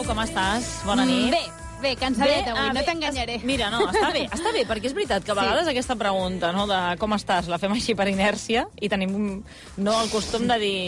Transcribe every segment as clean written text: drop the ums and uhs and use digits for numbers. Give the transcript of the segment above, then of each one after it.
com estàs? Bona nit. Bé, cansadet avui, no t'enganyaré. Mira, no, està bé, perquè és veritat que a vegades aquesta pregunta, no, de com estàs, la fem així per inèrcia i tenim el costum de dir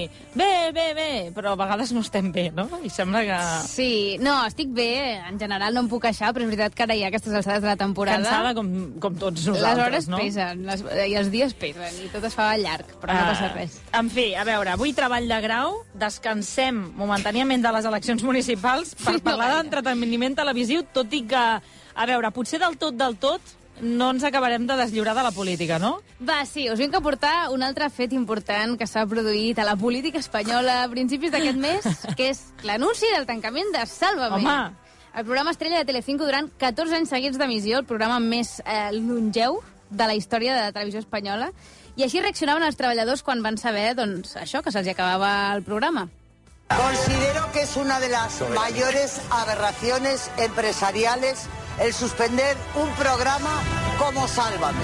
bé, però a vegades no estem bé, no? I sembla que... Sí, no, estic bé, en general no em puc queixar, però és veritat que ara hi ha aquestes alçades de la temporada... Cansada com tots nosaltres, no? Les hores pesen, i els dies pesen, i tot es fa llarg, però no passa res. En fi, a veure, avui treball de grau, descansem momentàniament de les eleccions municipals per parlar d'entreteniment televisiu, tot i que, a veure, potser del tot no ens acabarem de deslliurar de la política, no? Va, sí, us vinc a portar un altre fet important que s'ha produït a la política espanyola a principis d'aquest mes, que és l'anunci del tancament de Sálvame. Home! El programa estrella de Telecinco durant 14 anys seguits d'emissió, el programa més longeu de la història de la televisió espanyola, i així reaccionaven els treballadors quan van saber, doncs, això, que se'ls acabava el programa. Considero que es una de las mayores aberraciones empresariales el suspender un programa como Sálvame.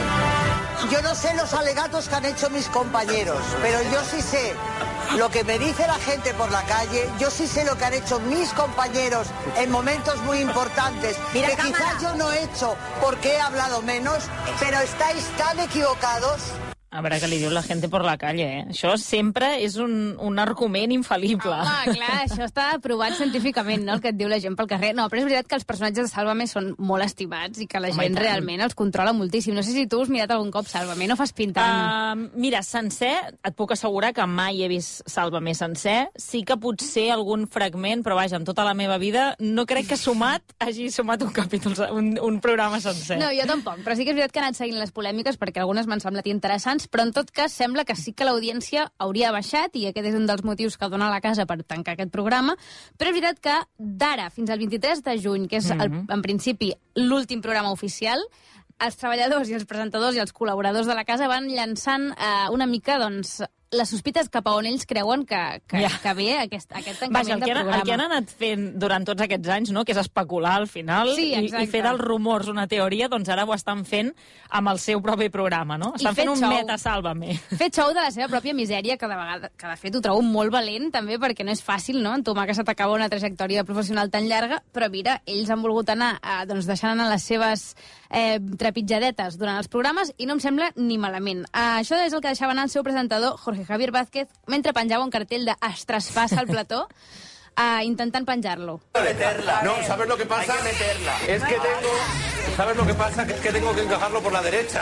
Yo no sé los alegatos que han hecho mis compañeros, pero yo sí sé lo que me dice la gente por la calle, yo sí sé lo que han hecho mis compañeros en momentos muy importantes, que quizás yo no he hecho porque he hablado menos, pero estáis tan equivocados. A veure què li diu la gent per la calle, eh? Això sempre és un argument infal·lible. Home, clar, això està aprovat científicament, no?, el que et diu la gent pel carrer. No, però és veritat que els personatges de Sálvame són molt estimats i que la gent realment els controla moltíssim. No sé si tu has mirat algun cop Sálvame, no fas pintant. Mira, sencer, et puc assegurar que mai he vist Sálvame sencer. Sí que potser algun fragment, però vaja, en tota la meva vida no crec que hagi sumat un capítol, un programa sencer. No, jo tampoc, però sí que és veritat que he anat seguint les polèmiques perquè algunes m'han semblat interessants, però en tot cas sembla que sí que l'audiència hauria baixat i aquest és un dels motius que dona la casa per tancar aquest programa, però és veritat que d'ara fins al 23 de juny, que és en principi l'últim programa oficial, els treballadors i els presentadors i els col·laboradors de la casa van llançant una mica, doncs, les sospites cap a on ells creuen que ve aquest tancament de programa. El que han anat fent durant tots aquests anys, no?, que és especular al final i fer dels rumors una teoria, doncs ara ho estan fent amb el seu propi programa, no? Estan fent un meta-Sálvame. Fer xou de la seva pròpia misèria, que de fet ho trobo molt valent, també, perquè no és fàcil, no?, entomar que se t'acaba una trajectòria professional tan llarga, però mira, ells han volgut anar deixant anar les seves trepitjadetes durant els programes i no em sembla ni malament. Això és el que deixava anar el seu presentador, Jorge Javier Vázquez, mentre penjava un cartell de "Es traspassa el plató", intentant penjar-lo. No, ¿sabes lo que pasa? Hay que meterla. Es que tengo... ¿Sabes lo que pasa? Que es que tengo que encajarlo por la derecha.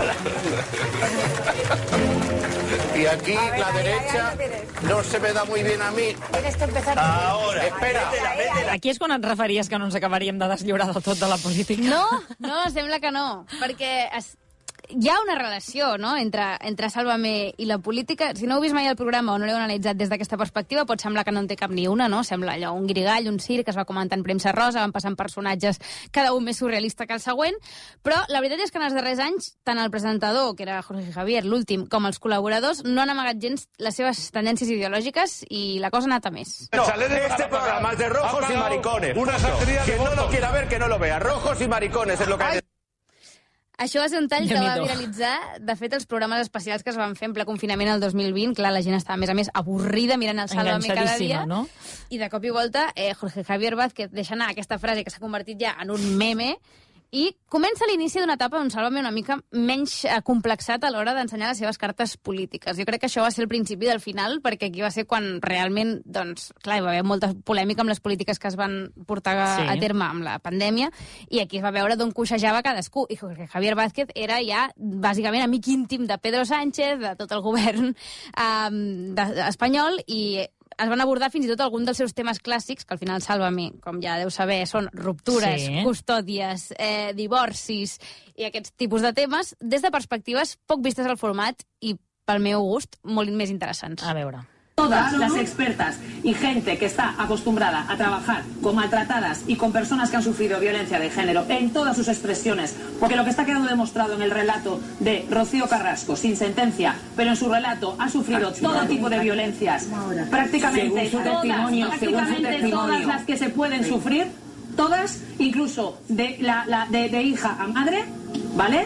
Y aquí la derecha no se me da muy bien a mí. Tienes que empezar... Ahora. Espera. Aquí és quan et referies que no ens acabaríem de deslliurar del tot de la política? No, sembla que no, perquè hi ha una relació, no?, entre Sálvame i la política. Si no heu vist mai el programa o no l'heu analitzat des d'aquesta perspectiva, pot semblar que no en té cap ni una, no? Sembla allò un grigall, un circ, que es va comentar en premsa rosa, van passant personatges, cada un més surrealista que el següent, però la veritat és que en els darrers anys, tant el presentador, que era Jorge Javier, l'últim, com els col·laboradors, no han amagat gens les seves tendències ideològiques i la cosa ha anat a més. No, este programa es de rojos y maricones. Quien no lo quiera ver, que no lo vea. Rojos y maricones es lo que hay. Això va ser un tall que va viralitzar, de fet, els programes especials que es van fer en ple confinament el 2020. Clar, la gent estava, a més avorrida mirant el Sálvame cada dia. No? I de cop i volta, Jorge Javier Vázquez deixa anar aquesta frase que s'ha convertit ja en un meme i comença l'inici d'una etapa on Sálvame una mica menys complexat a l'hora d'ensenyar les seves cartes polítiques. Jo crec que això va ser el principi del final, perquè aquí va ser quan realment, doncs, clar, hi va haver molta polèmica amb les polítiques que es van portar a terme amb la pandèmia, i aquí es va veure d'on coixejava cadascú. I Jorge Javier Vázquez era ja, bàsicament, amic íntim de Pedro Sánchez, de tot el govern espanyol, i es van abordar fins i tot alguns dels seus temes clàssics, que al final Sálvame, com ja deu saber, són ruptures, custòdies, divorcis i aquests tipus de temes, des de perspectives poc vistes al format i, pel meu gust, molt més interessants. A veure... Todas las expertas y gente que está acostumbrada a trabajar con maltratadas y con personas que han sufrido violencia de género en todas sus expresiones, porque lo que está quedando demostrado en el relato de Rocío Carrasco, sin sentencia, pero en su relato ha sufrido todo tipo de violencias, prácticamente todas las que se pueden sufrir, todas, incluso de hija a madre, ¿vale?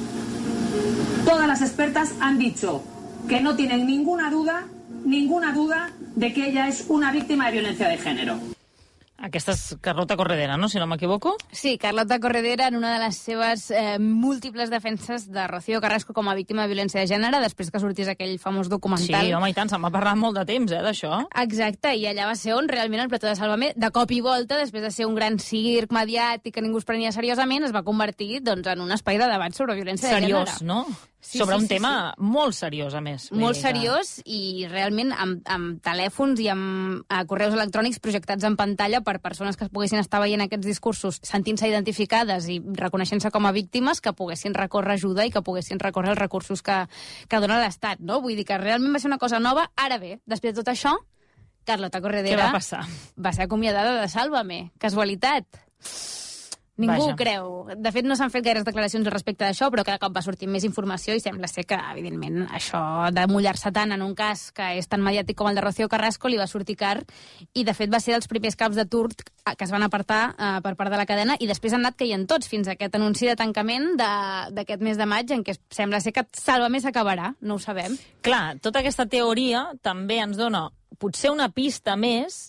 Todas las expertas han dicho que no tienen ninguna duda de que ella es una víctima de violencia de género. Aquesta és Carlota Corredera, no?, si no m'equivoco. Sí, Carlota Corredera, en una de les seves múltiples defenses de Rocío Carrasco com a víctima de violència de gènere, després que sortís aquell famós documental. Sí, home, i tant, se'n va parlar molt de temps, d'això. Exacte, i allà va ser on realment el plató de Sálvame, de cop i volta, després de ser un gran circ mediàtic que ningú es prenia seriosament, es va convertir en un espai de debat sobre violència de gènere. Seriós, no? Sobre un tema molt seriós, a més. Molt seriós i realment amb telèfons i amb correus electrònics projectats en pantalla per persones que poguessin estar veient aquests discursos sentint-se identificades i reconeixent-se com a víctimes, que poguessin recórrer ajuda i que poguessin recórrer els recursos que dona l'Estat, no? Vull dir que realment va ser una cosa nova. Ara bé, després de tot això, Carlota Corredera... Què va passar? Va ser acomiadada de Sálvame. Casualitat. Ningú ho creu. De fet, no s'han fet gaires declaracions respecte d'això, però cada cop va sortir més informació i sembla ser que, evidentment, això de mullar-se tant en un cas que és tan mediàtic com el de Rocío Carrasco li va sortir car i, de fet, va ser dels primers caps de turc que es van apartar per part de la cadena i després han anat caient tots fins a aquest anunci de tancament d'aquest mes de maig en què sembla ser que Sálvame s'acabarà. No ho sabem. Clar, tota aquesta teoria també ens dona potser una pista més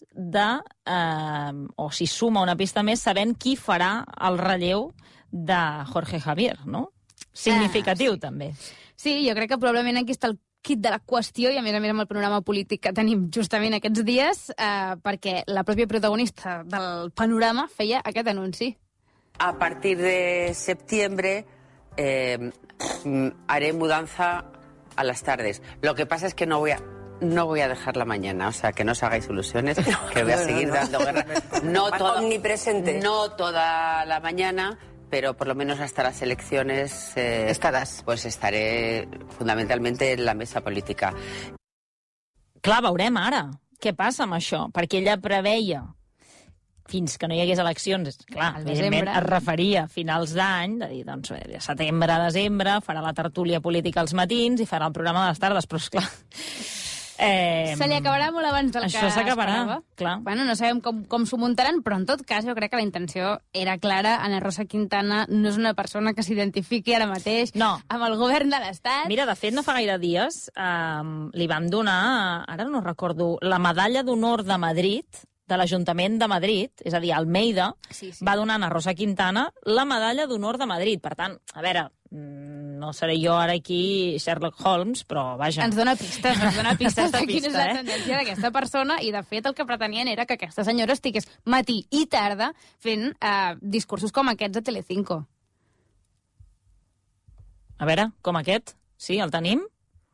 o si suma una pista més, sabent qui farà el relleu de Jorge Javier, no? Significatiu, sí. També. Sí, jo crec que probablement aquí està el quid de la qüestió i, a més amb el panorama polític que tenim justament aquests dies, perquè la pròpia protagonista del panorama feia aquest anunci. A partir de septiembre haré mudanza a las tardes. Lo que pasa es que no voy a dejar la mañana, o sea, que no os hagáis ilusiones, que voy a seguir dando guerra. Omnipresente. No toda la mañana, pero por lo menos hasta las elecciones estaràs. Pues estaré fundamentalmente en la mesa política. Clar, veurem ara què passa amb això, perquè ella preveia fins que no hi hagués eleccions, clar, evidentment es referia a finals d'any, de dir, doncs, setembre, desembre, farà la tertúlia política als matins i farà el programa de les tardes, però esclar... Se li acabarà molt abans del que això s'acabarà, esperava. Clar. Bueno, no sabem com s'ho muntaran, però en tot cas jo crec que la intenció era clara. Ana Rosa Quintana no és una persona que s'identifiqui ara mateix amb el govern de l'Estat. Mira, de fet, no fa gaire dies li van donar, ara no recordo, la medalla d'honor de Madrid, de l'Ajuntament de Madrid, és a dir, Almeida, va donar a Ana Rosa Quintana la medalla d'honor de Madrid. Per tant, a veure, no seré jo ara aquí Sherlock Holmes, però vaja. Ens dona pistes de quina és la tendència d'aquesta persona i, de fet, el que pretenien era que aquesta senyora estigués matí i tarda fent discursos com aquests a Telecinco. A veure, com aquest? Sí, el tenim?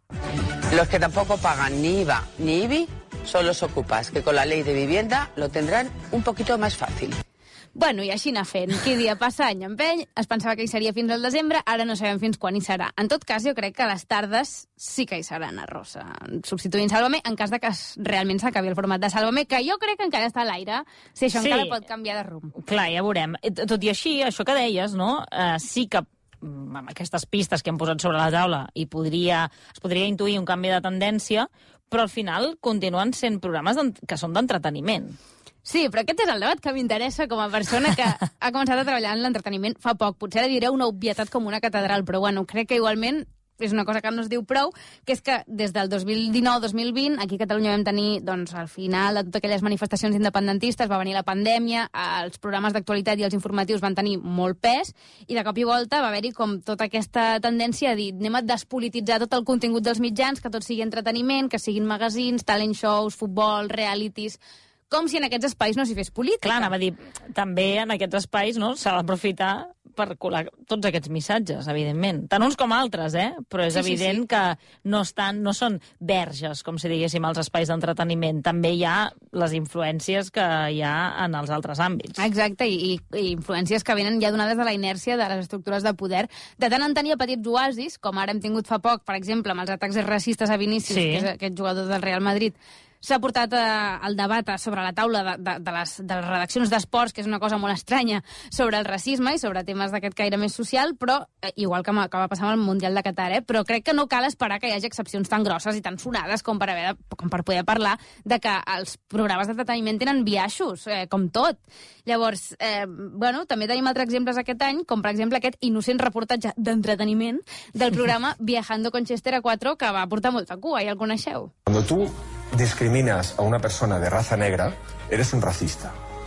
Los que tampoco pagan ni IVA ni IBI son los ocupas, que con la ley de vivienda lo tendrán un poquito más fácil. Bueno, i així anar fent. Qui dia passa, any empeny. Es pensava que hi seria fins al desembre, ara no sabem fins quan hi serà. En tot cas, jo crec que a les tardes sí que hi serà Ana Rosa, substituint Sálvame, en cas de que realment s'acabi el format de Sálvame, que jo crec que encara està a l'aire, si això encara pot canviar de rumb. Clar, ja veurem. Tot i així, això que deies, no? Sí que amb aquestes pistes que hem posat sobre la taula es podria intuir un canvi de tendència, però al final continuen sent programes que són d'entreteniment. Sí, però aquest és el debat que m'interessa com a persona que ha començat a treballar en l'entreteniment fa poc. Potser ara diré una obvietat com una catedral, però bueno, crec que igualment és una cosa que no es diu prou, que és que des del 2019-2020 aquí a Catalunya vam tenir, doncs, al final de totes aquelles manifestacions independentistes va venir la pandèmia, els programes d'actualitat i els informatius van tenir molt pes i de cop i volta va haver-hi com tota aquesta tendència a dir anem a despolititzar tot el contingut dels mitjans, que tot sigui entreteniment, que siguin magazines, talent shows, futbol, realities... com si en aquests espais no s'hi fes política. Clar, anava a dir, també en aquests espais s'ha d'aprofitar per colar tots aquests missatges, evidentment. Tant uns com altres, però és evident que no són verges, com si diguéssim, als espais d'entreteniment. També hi ha les influències que hi ha en els altres àmbits. Exacte, i influències que venen ja donades de la inèrcia de les estructures de poder. De tant en tant hi ha petits oasis, com ara hem tingut fa poc, per exemple, amb els atacs racistes a Vinícius, que és aquest jugador del Real Madrid. S'ha portat el debat sobre la taula de les redaccions d'esports, que és una cosa molt estranya, sobre el racisme i sobre temes d'aquest caire més social, però igual que va passar amb el Mundial de Qatar, però crec que no cal esperar que hi hagi excepcions tan grosses i tan sonades com per poder parlar de que els programes d'entreteniment tenen biaixos, com tot. Llavors, també tenim altres exemples aquest any, com per exemple aquest innocent reportatge d'entreteniment del programa Viajando con Chester A4, que va portar molta cua, ja el coneixeu. Cuando tú discriminas a una persona de raza negra, eres un racista.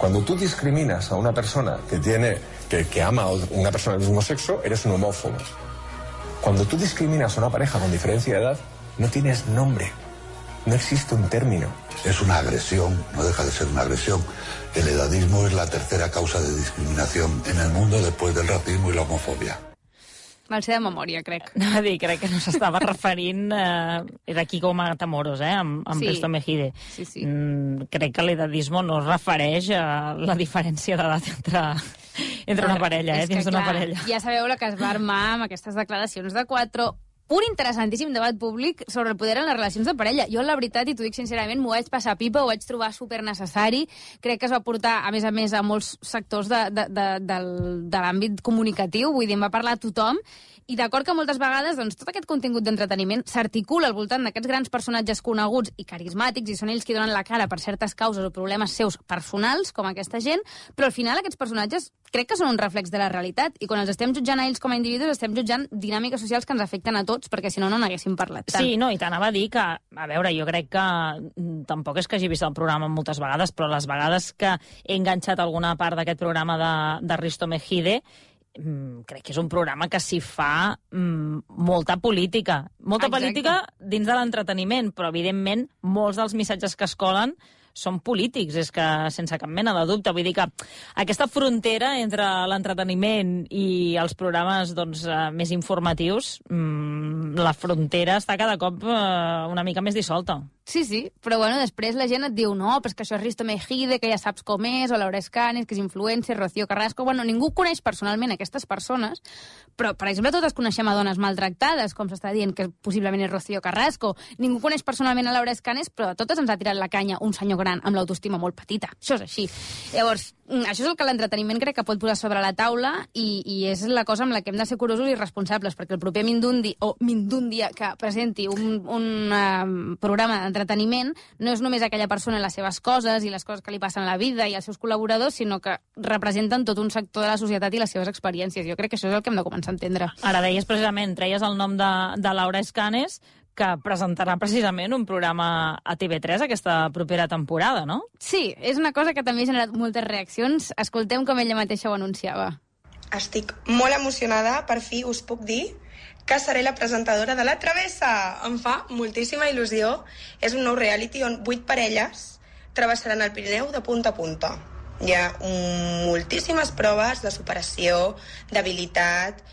Cuando tú discriminas a una persona que ama a una persona del mismo sexo, eres un homófobo. Cuando tú discriminas a una pareja con diferencia de edad, no tienes nombre. No existe un término. Es una agresión, no deja de ser una agresión. El edadismo es la tercera causa de discriminación en el mundo después del racismo y la homofobia. Val ser de memòria, crec. Anava a dir, crec que no s'estava referint... Era Kiko Matamoros, amb Risto Mejide. Sí. Crec que l'edadismo no es refereix a la diferència d'edat entre una parella, dins d'una parella. Ja sabeu la que es va armar amb aquestes declaracions de 4... Un interessantíssim debat públic sobre el poder en les relacions de parella. Jo, la veritat, i t'ho dic sincerament, m'ho vaig passar pipa, ho vaig trobar supernecessari. Crec que es va portar, a més, a molts sectors de l'àmbit comunicatiu, vull dir, em va parlar a tothom. I d'acord que moltes vegades doncs, tot aquest contingut d'entreteniment s'articula al voltant d'aquests grans personatges coneguts i carismàtics, i són ells qui donen la cara per certes causes o problemes seus personals, com aquesta gent, però al final aquests personatges crec que són un reflex de la realitat, i quan els estem jutjant a ells com a individus estem jutjant dinàmiques socials que ens afecten a tots, perquè si no, no n'haguéssim parlat tant. Sí, no, i t'anava a dir que, a veure, jo crec que tampoc és que hagi vist el programa moltes vegades, però les vegades que he enganxat alguna part d'aquest programa de Risto Mejide, crec que és un programa que s'hi fa molta política. Molta política dins de l'entreteniment, però evidentment molts dels missatges que es colen són polítics, és que sense cap mena de dubte. Vull dir que aquesta frontera entre l'entreteniment i els programes més informatius, la frontera està cada cop una mica més dissolta. Sí, però bueno, després la gent et diu no, però és que això és Risto Mejide, que ja saps com és, o Laura Escanes, que és influencer, Rocío Carrasco... Bueno, ningú coneix personalment aquestes persones, però, per exemple, totes coneixem a dones maltractades, com s'està dient que possiblement és Rocío Carrasco. Ningú coneix personalment a Laura Escanes, però a totes ens ha tirat la canya un senyor gran amb l'autoestima molt petita. Això és així. Llavors, això és el que l'entreteniment crec que pot posar sobre la taula i és la cosa amb la que hem de ser curosos i responsables, perquè el proper Mindúndia que presenti un programa d'entreteniment no és només aquella persona i les seves coses i les coses que li passen a la vida i als seus col·laboradors, sinó que representen tot un sector de la societat i les seves experiències. Jo crec que això és el que hem de començar a entendre. Ara deies precisament, treies el nom de Laura Escanes, que presentarà precisament un programa a TV3 aquesta propera temporada, no? Sí, és una cosa que també ha generat moltes reaccions. Escoltem com ella mateixa ho anunciava. Estic molt emocionada, per fi us puc dir que seré la presentadora de La Travessa. Em fa moltíssima il·lusió. És un nou reality on 8 parelles travessaran el Pirineu de punta a punta. Hi ha moltíssimes proves de superació, d'habilitat.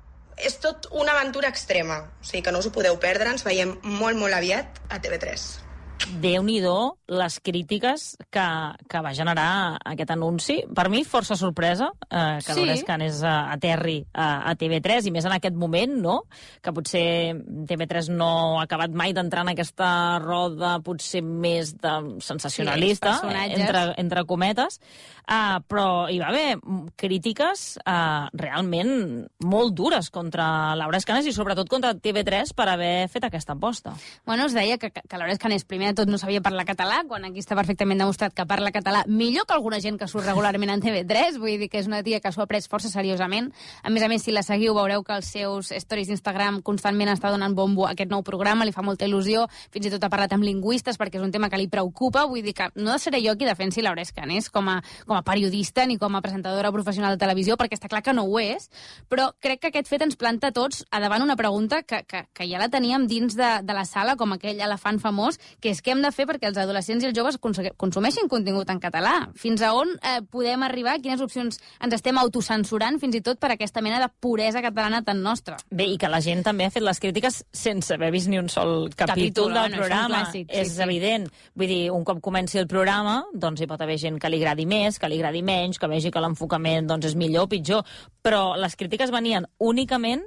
És tot una aventura extrema, o sigui que no us ho podeu perdre, ens veiem molt, molt aviat a TV3. Déu-n'hi-do les crítiques que va generar aquest anunci. Per mi, força sorpresa que Laura Escanes aterri a TV3, i més en aquest moment, no? Que potser TV3 no ha acabat mai d'entrar en aquesta roda potser més de sensacionalista, entre cometes, però hi va haver crítiques realment molt dures contra Laura Escanes i sobretot contra TV3 per haver fet aquesta aposta. Bueno, us deia que Laura Escanes primer de tot no sabia parlar català, quan aquí està perfectament demostrat que parla català millor que alguna gent que surt regularment en TV3, vull dir que és una tia que s'ho ha pres força seriosament. A més, si la seguiu veureu que els seus stories d'Instagram constantment està donant bombo a aquest nou programa, li fa molta il·lusió, fins i tot ha parlat amb lingüistes perquè és un tema que li preocupa, vull dir que no seré jo qui defensi Laura Escanes com a periodista ni com a presentadora professional de televisió, perquè està clar que no ho és, però crec que aquest fet ens planta tots a davant una pregunta que ja la teníem dins de la sala, com aquell elefant famós, que és què hem de fer perquè els adolescents i els joves consumeixin contingut en català. Fins a on podem arribar? Quines opcions ens estem autocensurant fins i tot per aquesta mena de puresa catalana tan nostra? Bé, i que la gent també ha fet les crítiques sense haver vist ni un sol capítol del programa. És evident. Vull dir, un cop comenci el programa, doncs hi pot haver gent que li agradi més, que li agradi menys, que vegi que l'enfocament és millor o pitjor. Però les crítiques venien únicament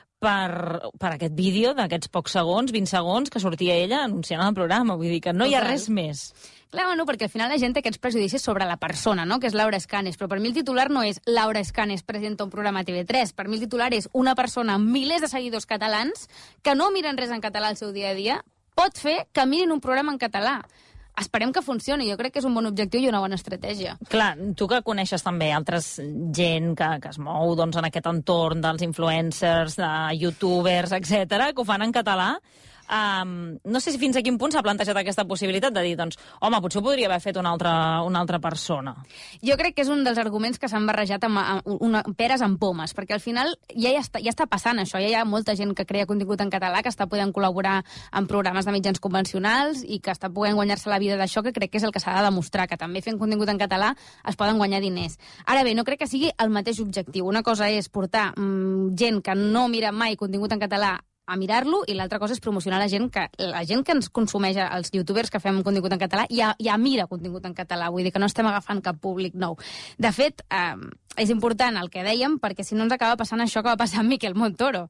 per aquest vídeo d'aquests pocs segons, 20 segons, que sortia ella anunciant el programa. Vull dir que no hi ha res més. Clar, no, perquè al final la gent té aquests prejudicis sobre la persona, no?, que és Laura Escanes, però per mi el titular no és Laura Escanes presenta un programa a TV3, per mi el titular és una persona amb milers de seguidors catalans que no miren res en català al seu dia a dia, pot fer que mirin un programa en català. Esperem que funcioni, jo crec que és un bon objectiu i una bona estratègia. Clar, tu que coneixes també altres gent que es mou en aquest entorn dels influencers, de youtubers, etc., que ho fan en català, no sé si fins a quin punt s'ha plantejat aquesta possibilitat de dir, doncs, home, potser ho podria haver fet una altra persona. Jo crec que és un dels arguments que s'han barrejat amb peres amb pomes, perquè al final ja està passant això, ja hi ha molta gent que crea contingut en català, que està podent col·laborar en programes de mitjans convencionals i que està podent guanyar-se la vida d'això, que crec que és el que s'ha de demostrar, que també fent contingut en català es poden guanyar diners. Ara bé, no crec que sigui el mateix objectiu. Una cosa és portar gent que no mira mai contingut en català a mirar-lo, i l'altra cosa és promocionar la gent que ens consumeix, els youtubers que fem contingut en català, ja mira contingut en català, vull dir que no estem agafant cap públic nou. De fet, és important el que dèiem, perquè si no ens acaba passant això que va passar amb Miquel Montoro.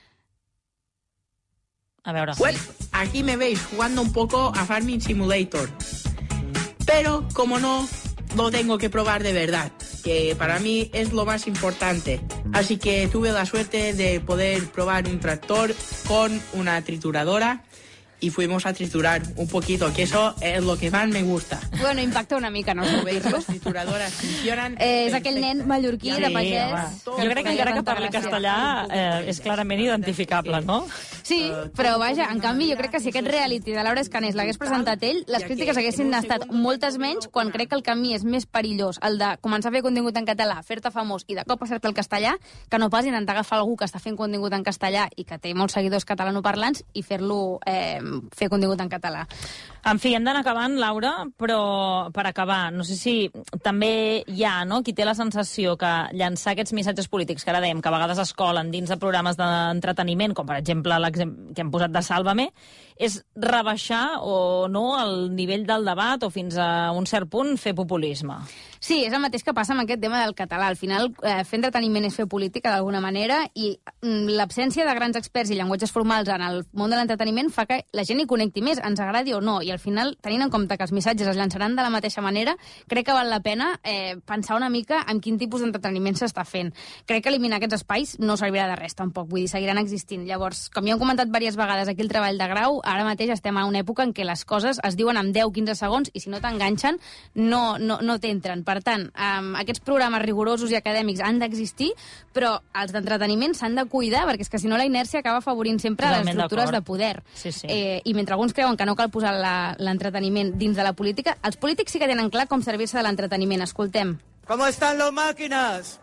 A veure. Well, aquí me veis jugando un poco a Farming Simulator. Pero, como no, lo tengo que probar de verdad, que para mí es lo más importante. Así que tuve la suerte de poder probar un tractor con una trituradora y fuimos a triturar un poquito, que eso es lo que más me gusta. Bueno, impacta una mica, no? Les trituradores funcionen... És aquell nen mallorquí de pagès. Jo crec que encara que parli castellà és clarament identificable, no? Sí, però vaja, en canvi, jo crec que si aquest reality de Laura Escanés l'hagués presentat ell, les crítiques haguessin estat moltes menys, quan crec que el camí és més perillós, el de començar a fer contingut en català, fer-te famós i de cop passar-te el castellà, que no pas intentar agafar algú que està fent contingut en castellà i que té molts seguidors catalanoparlants i fer-lo fer contingut en català. En fi, hem d'anar acabant, Laura, però per acabar, no sé si també hi ha, no?, qui té la sensació que llançar aquests missatges polítics, que ara dèiem que a vegades es colen dins de programes d'entreteniment, com per exemple l'exemple que hem posat de Sálvame, és rebaixar o no el nivell del debat o fins a un cert punt fer populisme. Sí, és el mateix que passa amb aquest tema del català. Al final, fer entreteniment és fer política d'alguna manera, i l'absència de grans experts i llenguatges formals en el món de l'entreteniment fa que la gent hi connecti més, ens agradi o no, i al final, tenint en compte que els missatges es llançaran de la mateixa manera, crec que val la pena pensar una mica en quin tipus d'entreteniment s'està fent. Crec que eliminar aquests espais no servirà de res, tampoc, vull dir, seguiran existint. Llavors, com ja hem comentat diverses vegades aquí el treball de grau, ara mateix estem a una època en què les coses es diuen en 10-15 segons i si no t'enganxen, no t'entren. Per tant, aquests programes rigorosos i acadèmics han d'existir, però els d'entreteniment s'han de cuidar, perquè és que si no la inèrcia acaba afavorint sempre les estructures de poder. Sí, sí. I mentre alguns creuen que no cal posar l'entreteniment dins de la política, els polítics sí que tenen clar com servir-se de l'entreteniment. Escoltem. ¿Cómo están los máquinas?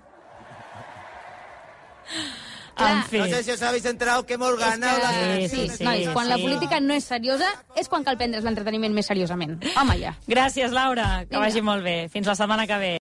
En fi. No sé si os habéis enterado que hemos ganado las elecciones. Sí. Quan la política no és seriosa, és quan cal prendre's l'entreteniment més seriosament. Home, ja. Gràcies, Laura. Que vagi molt bé. Fins la setmana que ve.